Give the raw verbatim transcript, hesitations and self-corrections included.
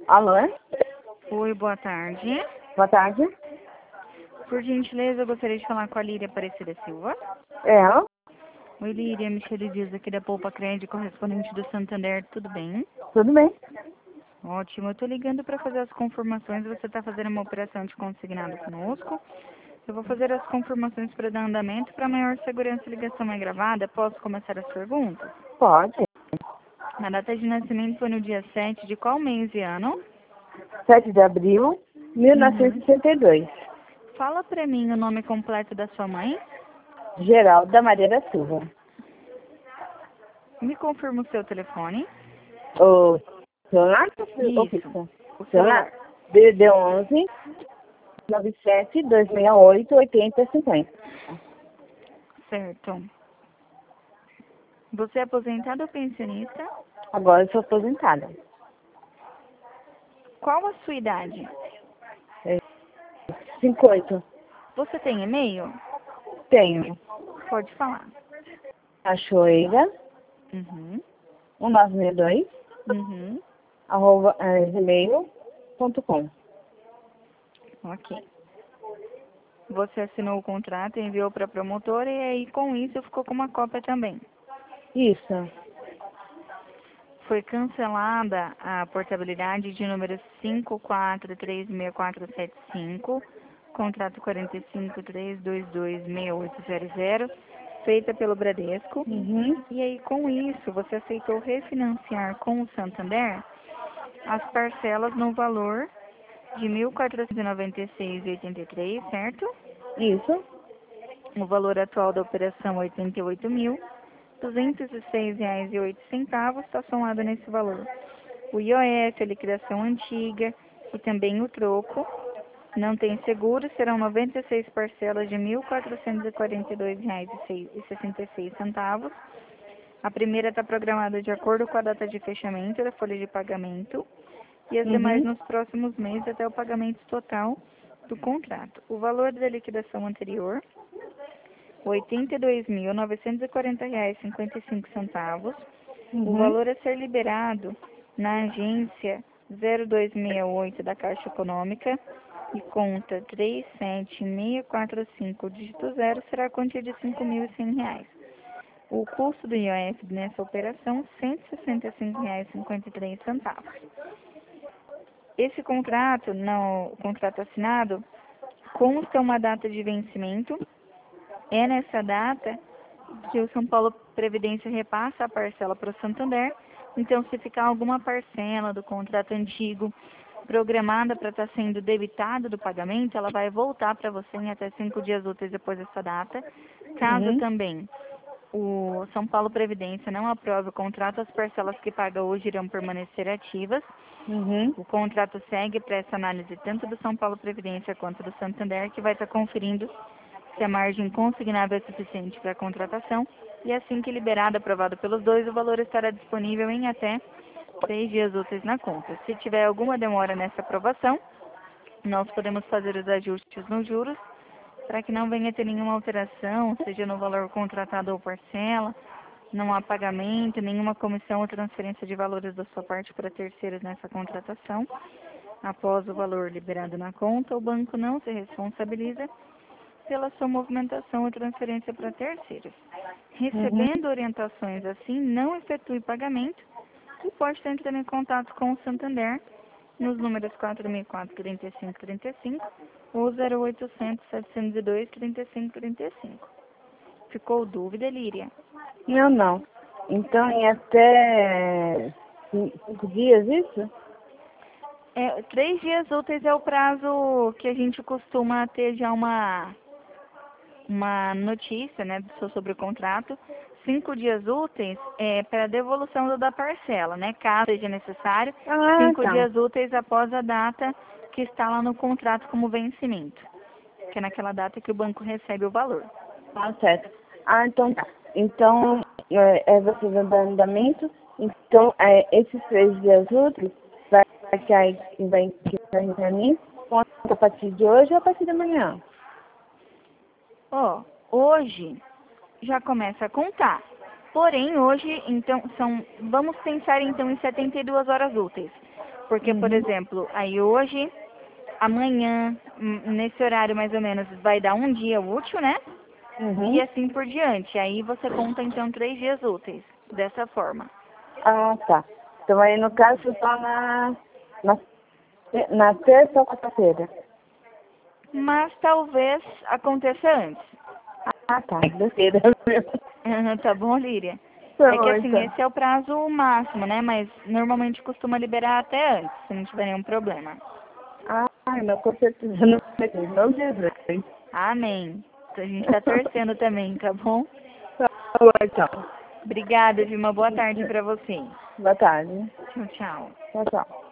Alô? é? Oi, boa tarde. Boa tarde. Por gentileza, eu gostaria de falar com a Líria Aparecida Silva. É ela? Oi, Líria, Michele Dias aqui da Poupa Crédito, correspondente do Santander, tudo bem? Tudo bem? Ótimo, eu tô ligando para fazer as confirmações, você está fazendo uma operação de consignado conosco. Eu vou fazer as confirmações para dar andamento. Para maior segurança, a ligação é gravada. Posso começar as perguntas? Pode. A data de nascimento foi no dia sete de qual mês e ano? sete de abril de mil novecentos e sessenta e dois. Fala para mim o nome completo da sua mãe. Geralda Maria Silva. Me confirma o seu telefone. O celular ou Isso, fixa? o Celular? celular. D D onze nove sete dois seis oito oito zero cinco zero. Certo. Você é aposentado ou pensionista? Agora eu sou aposentada. Qual a sua idade? É cinquenta e oito. Você tem e-mail? Tenho. Pode falar. Cachoeira Uhum. um nove seis dois Uhum. arroba é, gmail ponto com. Ok. Você assinou o contrato, enviou para a promotora e aí com isso ficou com uma cópia também. Isso. Foi cancelada a portabilidade de número cinco quatro três seis quatro sete cinco, contrato quarenta e cinco três dois dois seis oito zero zero, feita pelo Bradesco. Uhum. E aí com isso você aceitou refinanciar com o Santander as parcelas no valor de mil quatrocentos e noventa e seis reais e oitenta e três centavos, certo? Isso. O valor atual da operação é oitenta e oito mil duzentos e seis reais e oito centavos, está somado nesse valor o I O F, a liquidação antiga e também o troco. Não tem seguro, serão noventa e seis parcelas de mil quatrocentos e quarenta e dois reais e sessenta e seis centavos. A primeira está programada de acordo com a data de fechamento da folha de pagamento e as demais Uhum. nos próximos meses até o pagamento total do contrato. O valor da liquidação anterior, oitenta e dois mil novecentos e quarenta reais e cinquenta e cinco centavos. O Uhum. valor a ser liberado na agência zero dois seis oito da Caixa Econômica e conta três sete seis quatro cinco dígito zero será a quantia de cinco mil e cem reais. O custo do I O F nessa operação, cento e sessenta e cinco reais e cinquenta e três centavos. Esse contrato, no o contrato assinado, consta uma data de vencimento. É nessa data que o São Paulo Previdência repassa a parcela para o Santander. Então, se ficar alguma parcela do contrato antigo programada para estar sendo debitada do pagamento, ela vai voltar para você em até cinco dias úteis depois dessa data. Caso Uhum. também o São Paulo Previdência não aprove o contrato, as parcelas que paga hoje irão permanecer ativas. Uhum. O contrato segue para essa análise tanto do São Paulo Previdência quanto do Santander, que vai estar conferindo se a margem consignável é suficiente para a contratação. E assim que liberado, aprovado pelos dois, o valor estará disponível em até três dias úteis na conta. Se tiver alguma demora nessa aprovação, nós podemos fazer os ajustes nos juros para que não venha ter nenhuma alteração, seja no valor contratado ou parcela, não há pagamento, nenhuma comissão ou transferência de valores da sua parte para terceiros nessa contratação. Após o valor liberado na conta, o banco não se responsabiliza pela sua movimentação ou transferência para terceiros. Uhum. Recebendo orientações assim, não efetue pagamento e pode estar entrando em contato com o Santander nos números quatro mil e quatro, trinta e cinco, trinta e cinco ou zero oitocentos, setecentos e dois, trinta e cinco, trinta e cinco. Ficou dúvida, Líria? Não, não. Então, em até cin- cinco dias, isso? É, três dias úteis é o prazo que a gente costuma ter já uma, uma notícia, né, so- sobre o contrato. Cinco dias úteis é para devolução do- da parcela, né, caso seja necessário. Ah, Cinco tá. dias úteis após a data que está lá no contrato como vencimento, que é naquela data que o banco recebe o valor. Tá certo. Ah, então tá. Então, é, é você vai dar andamento. Então, é, esses três dias úteis vai cair, vai cair pra mim, conta a partir de hoje ou a partir de amanhã? Ó, hoje já começa a contar. Porém, hoje, então, são, vamos pensar então em setenta e duas horas úteis. Porque, por Uhum. exemplo, aí hoje, amanhã, hum, nesse horário mais ou menos, vai dar um dia útil, né? E Uhum. assim por diante. Aí você conta, então, três dias úteis, dessa forma. Ah, tá. Então aí no caso só na, na, na terça ou quarta-feira. Mas talvez aconteça antes. Ah, tá. Besteira. Tá bom, Líria? Tá É que bom, assim, então. esse é o prazo máximo, né? Mas normalmente costuma liberar até antes, se não tiver nenhum problema. Ah, não, com certeza não vai ter. Não Jesus. Amém. A gente tá torcendo também, tá bom? Tá bom, então. Obrigada, viu? Uma boa tarde pra você. Boa tarde. Tchau, tchau. Tchau, tchau.